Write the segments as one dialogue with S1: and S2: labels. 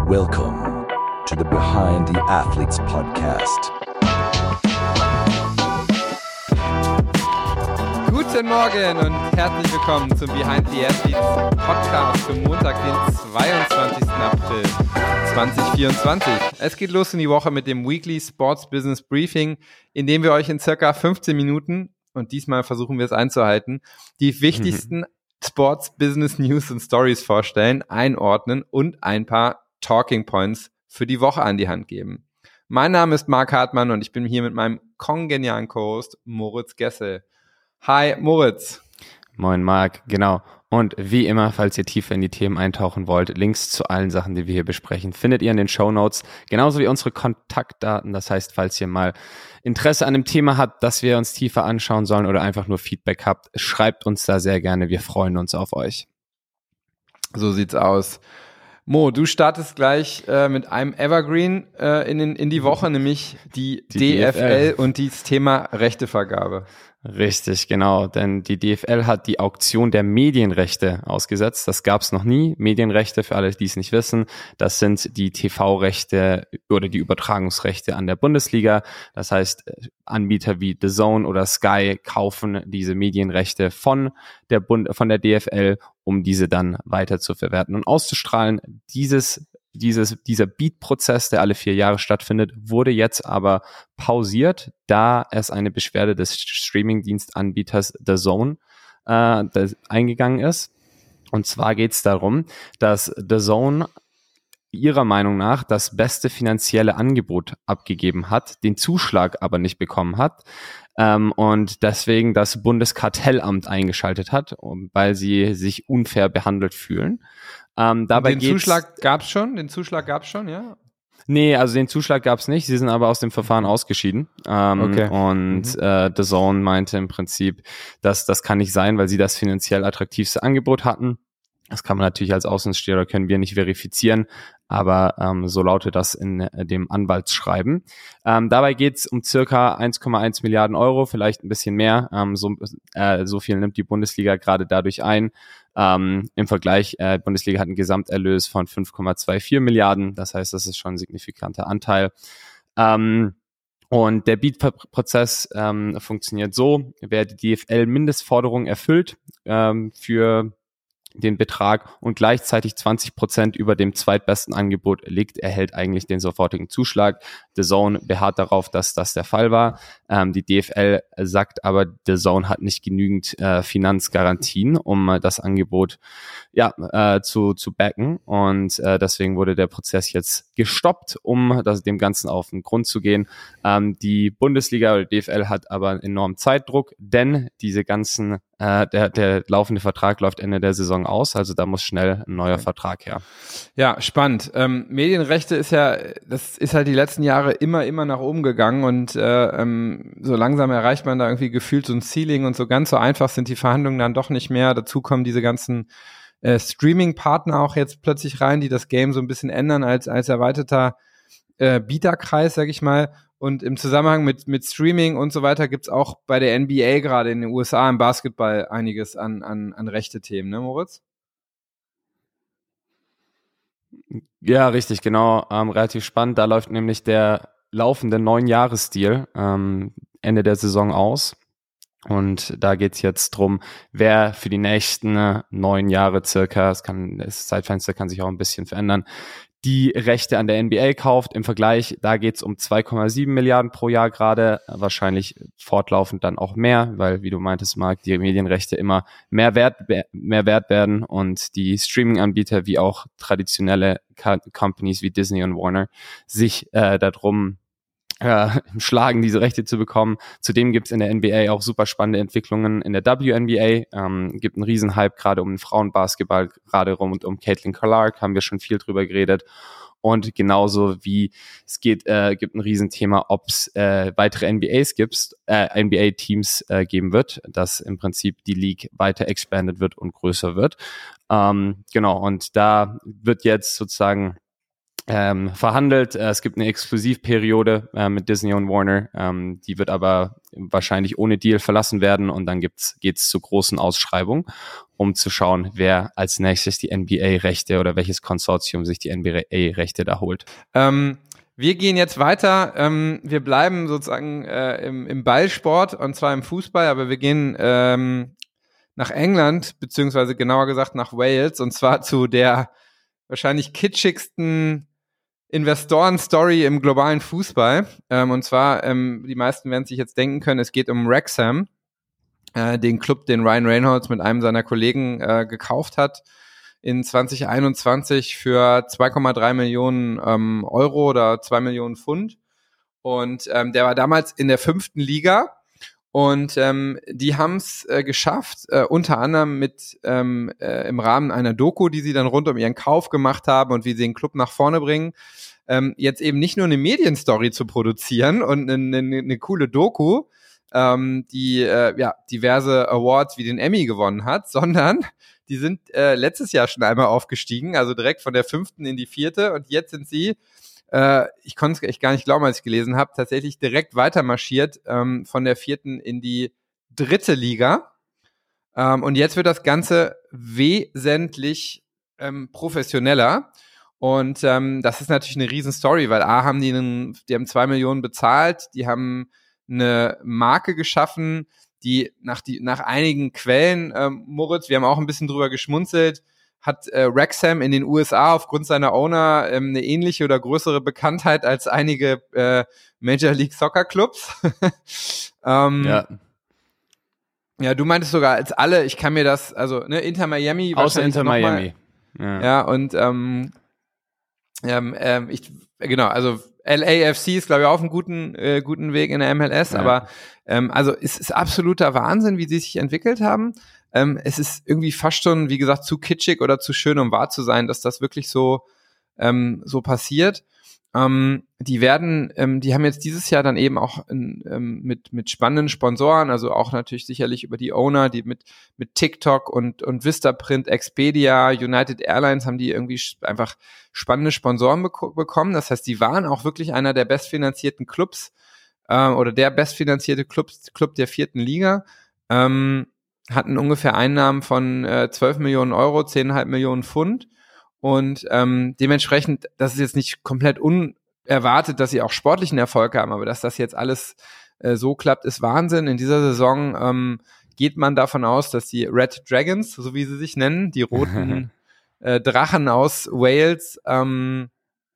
S1: Welcome to the Behind the Athletes Podcast.
S2: Guten Morgen und herzlich willkommen zum Behind the Athletes Podcast für Montag, den 22. April 2024. Es geht los in die Woche mit dem Weekly Sports Business Briefing, in dem wir euch in circa 15 Minuten, und diesmal versuchen wir es einzuhalten, die wichtigsten Sports Business News und Stories vorstellen, einordnen und ein paar Talking Points für die Woche an die Hand geben. Mein Name ist Marc Hartmann und ich bin hier mit meinem kongenialen Co-Host Moritz Gessel. Hi Moritz.
S3: Moin Marc, genau. Und wie immer, falls ihr tiefer in die Themen eintauchen wollt, Links zu allen Sachen, die wir hier besprechen, findet ihr in den Shownotes, genauso wie unsere Kontaktdaten. Das heißt, falls ihr mal Interesse an dem Thema habt, das wir uns tiefer anschauen sollen oder einfach nur Feedback habt, schreibt uns da sehr gerne. Wir freuen uns auf euch.
S2: So sieht's aus. Mo, du startest gleich mit einem Evergreen in die Woche, nämlich die DFL und das Thema Rechtevergabe.
S3: Richtig, genau, denn die DFL hat die Auktion der Medienrechte ausgesetzt. Das gab es noch nie. Medienrechte, für alle, die es nicht wissen, das sind die TV-Rechte oder die Übertragungsrechte an der Bundesliga. Das heißt, Anbieter wie DAZN oder Sky kaufen diese Medienrechte von der DFL, um diese dann weiter zu verwerten und auszustrahlen. Dieser Beat-Prozess, der alle 4 Jahre stattfindet, wurde jetzt aber pausiert, da es eine Beschwerde des Streaming-Dienstanbieters DAZN eingegangen ist. Und zwar geht es darum, dass DAZN ihrer Meinung nach das beste finanzielle Angebot abgegeben hat, den Zuschlag aber nicht bekommen hat und deswegen das Bundeskartellamt eingeschaltet hat, weil sie sich unfair behandelt fühlen.
S2: Den Zuschlag gab's schon, ja?
S3: Nee, also den Zuschlag gab's nicht. Sie sind aber aus dem Verfahren ausgeschieden.
S2: Okay.
S3: Und DAZN meinte im Prinzip, dass das kann nicht sein, weil sie das finanziell attraktivste Angebot hatten. Das kann man natürlich als Außenstehender, können wir nicht verifizieren, aber so lautet das in dem Anwaltsschreiben. Dabei geht's um circa 1,1 Milliarden Euro, vielleicht ein bisschen mehr. So viel nimmt die Bundesliga gerade dadurch ein. Im Vergleich, Bundesliga hat einen Gesamterlös von 5,24 Milliarden, das heißt, das ist schon ein signifikanter Anteil. Und der Beat-Prozess funktioniert so: Wer die DFL-Mindestforderung erfüllt für den Betrag und gleichzeitig 20% über dem zweitbesten Angebot liegt, erhält eigentlich den sofortigen Zuschlag. DAZN beharrt darauf, dass das der Fall war. Die DFL sagt aber, DAZN hat nicht genügend Finanzgarantien, um das Angebot zu backen. Und deswegen wurde der Prozess jetzt gestoppt, um dem Ganzen auf den Grund zu gehen. Die Bundesliga oder DFL hat aber enormen Zeitdruck, denn diese ganzen der laufende Vertrag läuft Ende der Saison aus, also da muss schnell ein neuer Vertrag her.
S2: Ja, spannend. Medienrechte das ist halt die letzten Jahre immer nach oben gegangen und so langsam erreicht man da irgendwie gefühlt so ein Ceiling und so ganz so einfach sind die Verhandlungen dann doch nicht mehr. Dazu kommen diese ganzen Streaming-Partner auch jetzt plötzlich rein, die das Game so ein bisschen ändern als erweiterter Bieterkreis, sag ich mal. Und im Zusammenhang mit Streaming und so weiter gibt's auch bei der NBA gerade in den USA im Basketball einiges an rechte Themen, ne, Moritz?
S3: Ja, richtig, genau. Relativ spannend. Da läuft nämlich der laufende 9-Jahres-Deal Ende der Saison aus. Und da geht's jetzt drum, wer für die nächsten 9 Jahre circa, das Zeitfenster kann sich auch ein bisschen verändern, die Rechte an der NBA kauft. Im Vergleich, da geht's um 2,7 Milliarden pro Jahr gerade, wahrscheinlich fortlaufend dann auch mehr, weil, wie du meintest, Marc, die Medienrechte immer mehr wert werden und die Streaming-Anbieter wie auch traditionelle Companies wie Disney und Warner sich darum schlagen, diese Rechte zu bekommen. Zudem gibt's in der NBA auch super spannende Entwicklungen in der WNBA. Gibt einen Riesenhype gerade um den Frauenbasketball, gerade rund um Caitlin Clark, haben wir schon viel drüber geredet. Und genauso wie es gibt ein Riesenthema, ob es weitere NBA-Teams geben wird, dass im Prinzip die League weiter expanded wird und größer wird. Genau, und da wird jetzt sozusagen verhandelt. Es gibt eine Exklusivperiode mit Disney und Warner. Die wird aber wahrscheinlich ohne Deal verlassen werden und dann geht's zu großen Ausschreibungen, um zu schauen, wer als nächstes die NBA-Rechte oder welches Konsortium sich die NBA-Rechte da holt.
S2: Wir gehen jetzt weiter. Wir bleiben sozusagen im Ballsport und zwar im Fußball, aber wir gehen nach England, beziehungsweise genauer gesagt nach Wales und zwar zu der wahrscheinlich kitschigsten Investoren-Story im globalen Fußball. Und zwar, die meisten werden sich jetzt denken können, es geht um Wrexham, den Club, den Ryan Reynolds mit einem seiner Kollegen gekauft hat in 2021 für 2,3 Millionen Euro oder 2 Millionen Pfund. Und der war damals in der 5. Liga. Und die haben es geschafft, unter anderem mit im Rahmen einer Doku, die sie dann rund um ihren Kauf gemacht haben und wie sie den Club nach vorne bringen, jetzt eben nicht nur eine Medienstory zu produzieren und eine coole Doku, die diverse Awards wie den Emmy gewonnen hat, sondern die sind letztes Jahr schon einmal aufgestiegen, also direkt von der 5. in die 4. und jetzt sind sie ich konnte es echt gar nicht glauben, als ich gelesen habe, tatsächlich direkt weiter marschiert von der 4. in die 3. Liga. Und jetzt wird das Ganze wesentlich professioneller. Und das ist natürlich eine Riesenstory, weil die haben 2 Millionen bezahlt, die haben eine Marke geschaffen, die nach einigen Quellen, Moritz, wir haben auch ein bisschen drüber geschmunzelt, hat Wrexham in den USA aufgrund seiner Owner eine ähnliche oder größere Bekanntheit als einige Major League Soccer Clubs. Ja, du meintest sogar als alle, ich kann mir das, also Inter Miami.
S3: Außer Inter Miami.
S2: Ja, und also LAFC ist, glaube ich, auf einem guten Weg in der MLS, aber also es ist absoluter Wahnsinn, wie sie sich entwickelt haben. Es ist irgendwie fast schon, wie gesagt, zu kitschig oder zu schön, um wahr zu sein, dass das wirklich so passiert. Die haben jetzt dieses Jahr dann eben auch mit spannenden Sponsoren, also auch natürlich sicherlich über die Owner, die mit TikTok und Vistaprint, Expedia, United Airlines haben die irgendwie einfach spannende Sponsoren bekommen. Das heißt, die waren auch wirklich einer der bestfinanzierten Clubs oder der bestfinanzierte Club der 4. Liga. Hatten ungefähr Einnahmen von 12 Millionen Euro, 10,5 Millionen Pfund. Und dementsprechend, das ist jetzt nicht komplett unerwartet, dass sie auch sportlichen Erfolg haben, aber dass das jetzt alles so klappt, ist Wahnsinn. In dieser Saison geht man davon aus, dass die Red Dragons, so wie sie sich nennen, die roten Drachen aus Wales, einen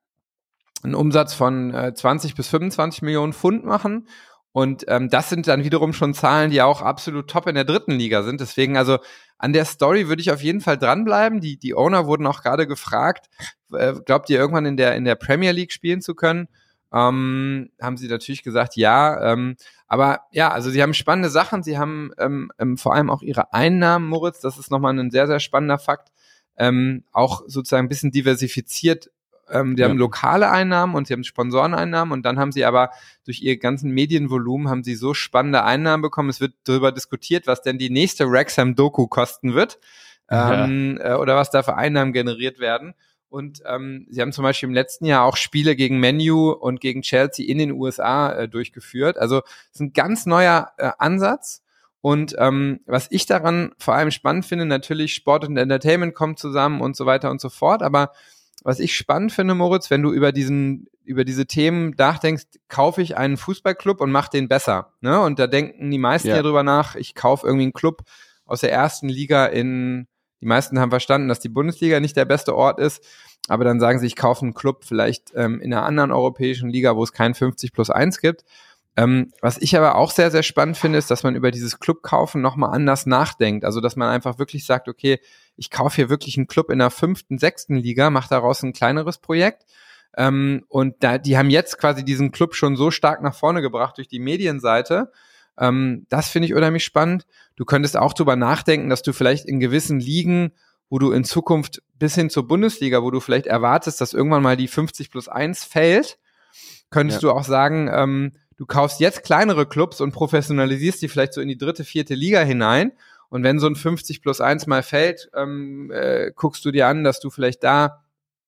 S2: Umsatz von 20 bis 25 Millionen Pfund machen. Und das sind dann wiederum schon Zahlen, die auch absolut top in der 3. Liga sind. Deswegen, also an der Story würde ich auf jeden Fall dranbleiben. Die Owner wurden auch gerade gefragt, glaubt ihr irgendwann in der Premier League spielen zu können? Haben sie natürlich gesagt, ja. Aber ja, also sie haben spannende Sachen. Sie haben vor allem auch ihre Einnahmen, Moritz, das ist nochmal ein sehr, sehr spannender Fakt, auch sozusagen ein bisschen diversifiziert. Die haben lokale Einnahmen und sie haben Sponsoreneinnahmen und dann haben sie aber durch ihr ganzen Medienvolumen haben sie so spannende Einnahmen bekommen. Es wird darüber diskutiert, was denn die nächste Wrexham-Doku kosten wird oder was da für Einnahmen generiert werden. Und sie haben zum Beispiel im letzten Jahr auch Spiele gegen Man U und gegen Chelsea in den USA durchgeführt. Also es ist ein ganz neuer Ansatz. Und was ich daran vor allem spannend finde, natürlich Sport und Entertainment kommt zusammen und so weiter und so fort, aber was ich spannend finde, Moritz, wenn du über diese Themen nachdenkst, kaufe ich einen Fußballclub und mache den besser. Ne? Und da denken die meisten ja drüber nach, ich kaufe irgendwie einen Club aus der 1. Liga die meisten haben verstanden, dass die Bundesliga nicht der beste Ort ist, aber dann sagen sie, ich kaufe einen Club vielleicht in einer anderen europäischen Liga, wo es kein 50+1 gibt. Was ich aber auch sehr, sehr spannend finde, ist, dass man über dieses Clubkaufen nochmal anders nachdenkt. Also, dass man einfach wirklich sagt, okay, ich kaufe hier wirklich einen Club in der 5., 6. Liga, mache daraus ein kleineres Projekt. Und die haben jetzt quasi diesen Club schon so stark nach vorne gebracht durch die Medienseite. Das finde ich unheimlich spannend. Du könntest auch drüber nachdenken, dass du vielleicht in gewissen Ligen, wo du in Zukunft bis hin zur Bundesliga, wo du vielleicht erwartest, dass irgendwann mal die 50+1 fällt, könntest du auch sagen, du kaufst jetzt kleinere Clubs und professionalisierst die vielleicht so in die 3., 4. Liga hinein. Und wenn so ein 50+1 mal fällt, guckst du dir an, dass du vielleicht da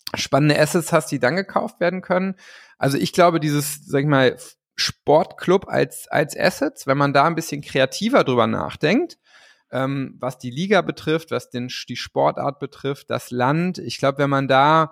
S2: spannende Assets hast, die dann gekauft werden können. Also ich glaube, dieses, sag ich mal, Sportclub als Assets, wenn man da ein bisschen kreativer drüber nachdenkt, was die Liga betrifft, was die Sportart betrifft, das Land. Ich glaube, wenn man da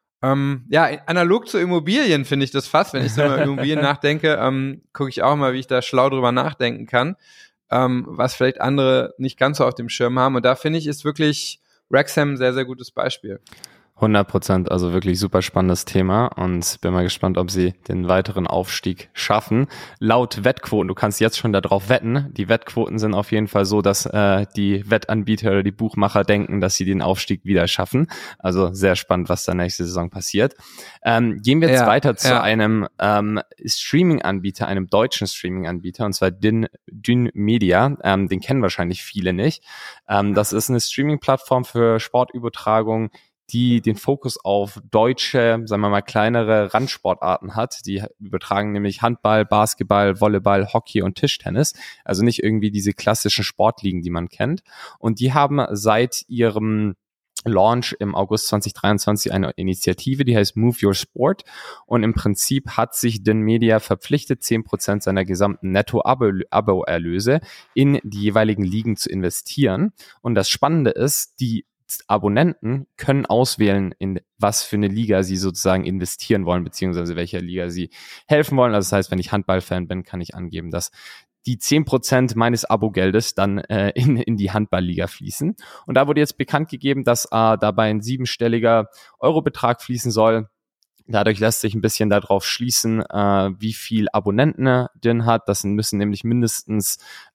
S2: analog zu Immobilien finde ich das fast, wenn ich so über Immobilien nachdenke, gucke ich auch mal, wie ich da schlau drüber nachdenken kann, was vielleicht andere nicht ganz so auf dem Schirm haben. Und da finde ich, ist wirklich Wrexham ein sehr, sehr gutes Beispiel.
S3: 100%, also wirklich super spannendes Thema und bin mal gespannt, ob sie den weiteren Aufstieg schaffen. Laut Wettquoten, du kannst jetzt schon darauf wetten, die Wettquoten sind auf jeden Fall so, dass die Wettanbieter oder die Buchmacher denken, dass sie den Aufstieg wieder schaffen. Also sehr spannend, was da nächste Saison passiert. Gehen wir jetzt weiter zu einem Streaming-Anbieter, einem deutschen Streaming-Anbieter, und zwar Dyn Media. Den kennen wahrscheinlich viele nicht. Das ist eine Streaming-Plattform für Sportübertragung, die den Fokus auf deutsche, sagen wir mal, kleinere Randsportarten hat. Die übertragen nämlich Handball, Basketball, Volleyball, Hockey und Tischtennis. Also nicht irgendwie diese klassischen Sportligen, die man kennt. Und die haben seit ihrem Launch im August 2023 eine Initiative, die heißt Move Your Sport. Und im Prinzip hat sich Dyn Media verpflichtet, 10% seiner gesamten Netto-Abo-Erlöse in die jeweiligen Ligen zu investieren. Und das Spannende ist, die Abonnenten können auswählen, in was für eine Liga sie sozusagen investieren wollen, beziehungsweise welcher Liga sie helfen wollen. Also das heißt, wenn ich Handballfan bin, kann ich angeben, dass die 10% meines Abogeldes dann in die Handballliga fließen. Und da wurde jetzt bekannt gegeben, dass dabei ein 7-stelliger Eurobetrag fließen soll. Dadurch lässt sich ein bisschen darauf schließen, wie viel Abonnenten Dyn hat. Das müssen nämlich mindestens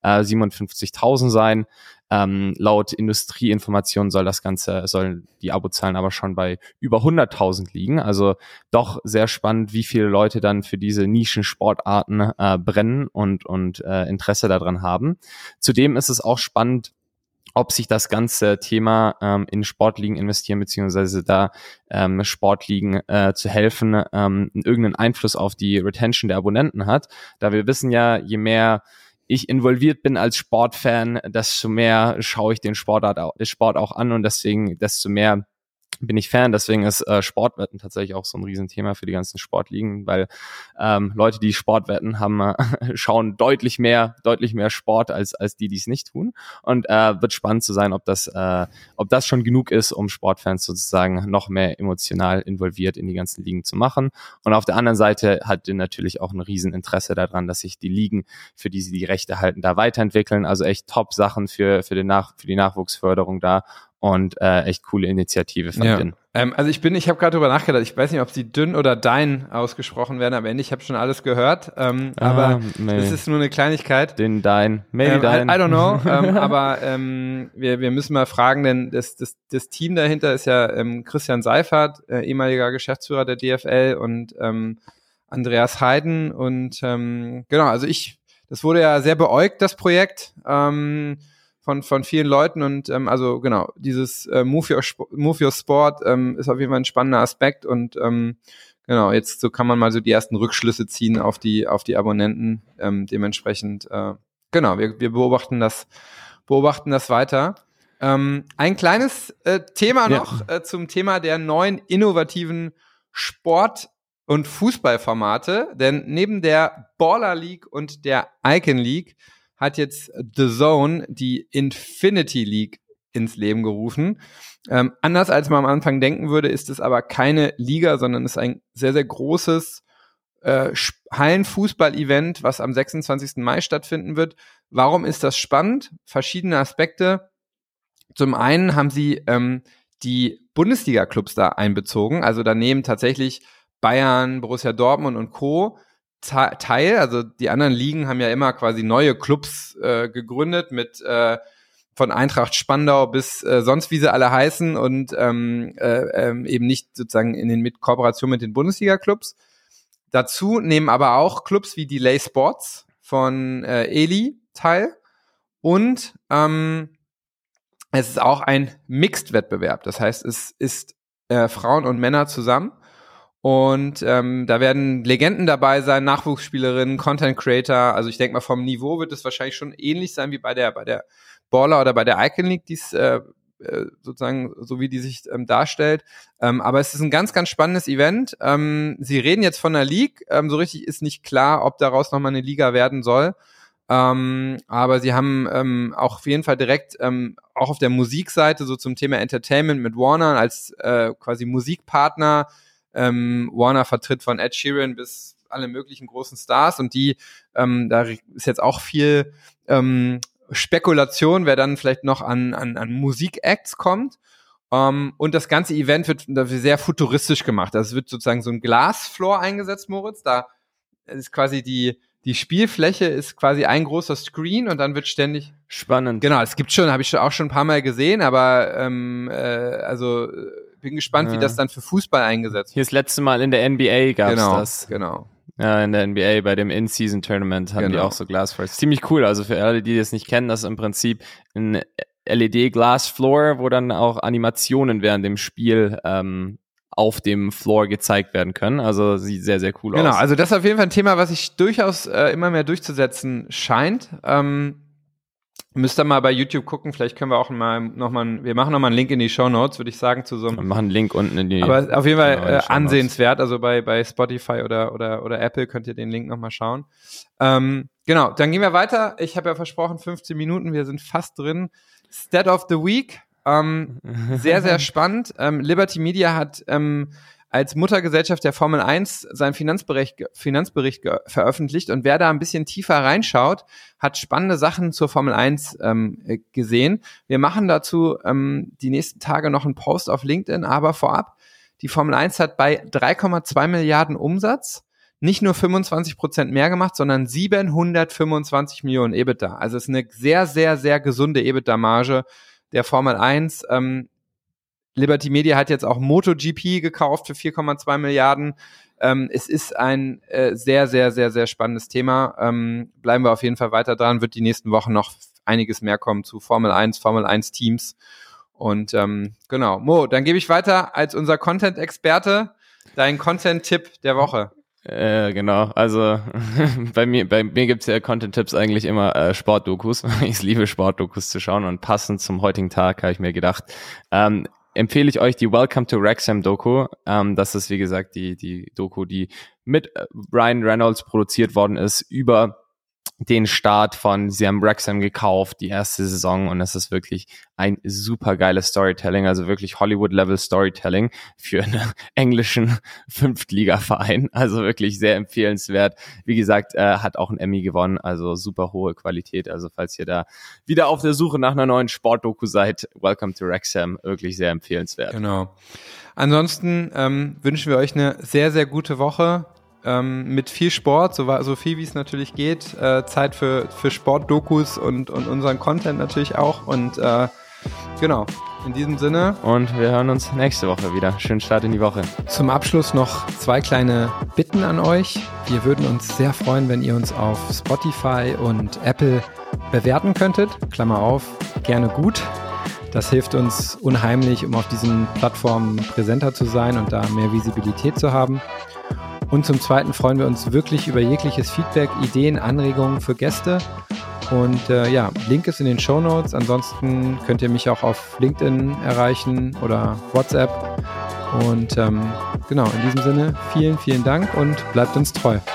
S3: 57.000 sein. Laut Industrieinformationen sollen die Abozahlen aber schon bei über 100.000 liegen. Also doch sehr spannend, wie viele Leute dann für diese Nischensportarten brennen und Interesse daran haben. Zudem ist es auch spannend, ob sich das ganze Thema in Sportligen investieren, beziehungsweise da Sportligen zu helfen, irgendeinen Einfluss auf die Retention der Abonnenten hat. Da wir wissen ja, je mehr ich involviert bin als Sportfan, desto mehr schaue ich den Sport auch an und deswegen desto mehr bin ich Fan. Deswegen ist Sportwetten tatsächlich auch so ein Riesenthema für die ganzen Sportligen, weil Leute, die Sportwetten haben, schauen deutlich mehr Sport als die es nicht tun. Und wird spannend zu sein, ob das schon genug ist, um Sportfans sozusagen noch mehr emotional involviert in die ganzen Ligen zu machen. Und auf der anderen Seite hat natürlich auch ein Rieseninteresse daran, dass sich die Ligen, für die sie die Rechte halten, da weiterentwickeln. Also echt Top-Sachen für die Nachwuchsförderung da. Und echt coole Initiative von Dyn.
S2: Also ich habe gerade drüber nachgedacht, ich weiß nicht, ob sie Dyn oder Dyn ausgesprochen werden, am Ende, ich habe schon alles gehört, aber das ist nur eine Kleinigkeit.
S3: Dyn, maybe Dyn.
S2: I don't know, aber wir müssen mal fragen, denn das Team dahinter ist ja Christian Seifert, ehemaliger Geschäftsführer der DFL und Andreas Heiden und genau, also das wurde ja sehr beäugt, das Projekt, von vielen Leuten und also genau, dieses Move Your Sport ist auf jeden Fall ein spannender Aspekt und genau, jetzt so kann man mal so die ersten Rückschlüsse ziehen auf die Abonnenten, dementsprechend genau, wir beobachten das weiter. Ein kleines Thema noch zum Thema der neuen innovativen Sport- und Fußballformate, denn neben der Baller League und der Icon League hat jetzt The Zone die Infinity League ins Leben gerufen. Anders als man am Anfang denken würde, ist es aber keine Liga, sondern es ist ein sehr, sehr großes Hallenfußball-Event, was am 26. Mai stattfinden wird. Warum ist das spannend? Verschiedene Aspekte. Zum einen haben sie die Bundesliga-Clubs da einbezogen. Also da nehmen tatsächlich Bayern, Borussia Dortmund und Co. teil, also die anderen Ligen haben ja immer quasi neue Clubs gegründet mit von Eintracht Spandau bis sonst wie sie alle heißen und eben nicht sozusagen mit Kooperation mit den Bundesliga-Clubs. Dazu nehmen aber auch Clubs wie Delay Sports von Eli teil und es ist auch ein Mixed-Wettbewerb, das heißt, es ist Frauen und Männer zusammen. Und da werden Legenden dabei sein, Nachwuchsspielerinnen, Content Creator. Also ich denke mal, vom Niveau wird es wahrscheinlich schon ähnlich sein wie bei der Baller oder bei der Icon League, die es sozusagen, so wie die sich darstellt. Aber es ist ein ganz, ganz spannendes Event. Sie reden jetzt von einer League. So richtig ist nicht klar, ob daraus nochmal eine Liga werden soll. Aber sie haben auch auf jeden Fall direkt auch auf der Musikseite so zum Thema Entertainment mit Warner als quasi Musikpartner. Warner vertritt von Ed Sheeran bis alle möglichen großen Stars und die, da ist jetzt auch viel Spekulation, wer dann vielleicht noch an Musikacts kommt. Und das ganze Event wird sehr futuristisch gemacht. Also es wird sozusagen so ein Glasfloor eingesetzt, Moritz. Da ist quasi die Spielfläche ist quasi ein großer Screen und dann wird ständig
S3: spannend.
S2: Genau, es gibt schon, habe ich auch schon ein paar Mal gesehen, aber also bin gespannt, wie das dann für Fußball eingesetzt wird.
S3: Hier das letzte Mal in der NBA gab's das.
S2: Genau.
S3: Ja, in der NBA bei dem In-Season-Tournament hatten die auch so Glasfloors. Ziemlich cool, also für alle, die das nicht kennen, das ist im Prinzip ein LED-Glasfloor, wo dann auch Animationen während dem Spiel auf dem Floor gezeigt werden können. Also sieht sehr, sehr cool aus.
S2: Genau, also das ist auf jeden Fall ein Thema, was sich durchaus immer mehr durchzusetzen scheint. Müsst ihr mal bei YouTube gucken, vielleicht können wir auch wir machen nochmal einen Link in die Shownotes, würde ich sagen, zu so einem.
S3: Wir machen einen Link unten in die.
S2: Aber auf jeden Fall ansehenswert, also bei Spotify oder Apple könnt ihr den Link nochmal schauen. Genau, dann gehen wir weiter. Ich habe ja versprochen, 15 Minuten, wir sind fast drin. Stat of the Week, sehr, sehr spannend. Liberty Media hat als Muttergesellschaft der Formel 1 seinen Finanzbericht veröffentlicht und wer da ein bisschen tiefer reinschaut, hat spannende Sachen zur Formel 1 gesehen. Wir machen dazu die nächsten Tage noch einen Post auf LinkedIn, aber vorab, die Formel 1 hat bei 3,2 Milliarden Umsatz nicht nur 25% mehr gemacht, sondern 725 Millionen EBITDA. Also es ist eine sehr, sehr, sehr gesunde EBITDA-Marge der Formel 1. Liberty Media hat jetzt auch MotoGP gekauft für 4,2 Milliarden. Es ist ein sehr, sehr, sehr, sehr spannendes Thema. Bleiben wir auf jeden Fall weiter dran. Wird die nächsten Wochen noch einiges mehr kommen zu Formel 1 Teams. Und genau. Mo, dann gebe ich weiter als unser Content-Experte deinen Content-Tipp der Woche.
S3: Genau, also bei mir gibt's ja Content-Tipps eigentlich immer Sportdokus. Ich liebe Sportdokus zu schauen und passend zum heutigen Tag habe ich mir gedacht, empfehle ich euch die Welcome to Wrexham Doku. Das ist, wie gesagt, die Doku, die mit Ryan Reynolds produziert worden ist über den Start sie haben Wrexham gekauft, die erste Saison, und es ist wirklich ein super geiles Storytelling, also wirklich Hollywood-Level Storytelling für einen englischen Fünftliga-Verein, also wirklich sehr empfehlenswert. Wie gesagt, hat auch einen Emmy gewonnen, also super hohe Qualität, also falls ihr da wieder auf der Suche nach einer neuen Sportdoku seid, Welcome to Wrexham, wirklich sehr empfehlenswert.
S2: Genau. Ansonsten wünschen wir euch eine sehr, sehr gute Woche. Mit viel Sport, so viel wie es natürlich geht, Zeit für Sportdokus und unseren Content natürlich auch und genau, in diesem Sinne.
S3: Und wir hören uns nächste Woche wieder. Schönen Start in die Woche.
S2: Zum Abschluss noch 2 kleine Bitten an euch. Wir würden uns sehr freuen, wenn ihr uns auf Spotify und Apple bewerten könntet. Klammer auf, gerne gut. Das hilft uns unheimlich, um auf diesen Plattformen präsenter zu sein und da mehr Visibilität zu haben. Und zum Zweiten freuen wir uns wirklich über jegliches Feedback, Ideen, Anregungen für Gäste. Und Link ist in den Shownotes. Ansonsten könnt ihr mich auch auf LinkedIn erreichen oder WhatsApp. Und genau, in diesem Sinne, vielen, vielen Dank und bleibt uns treu.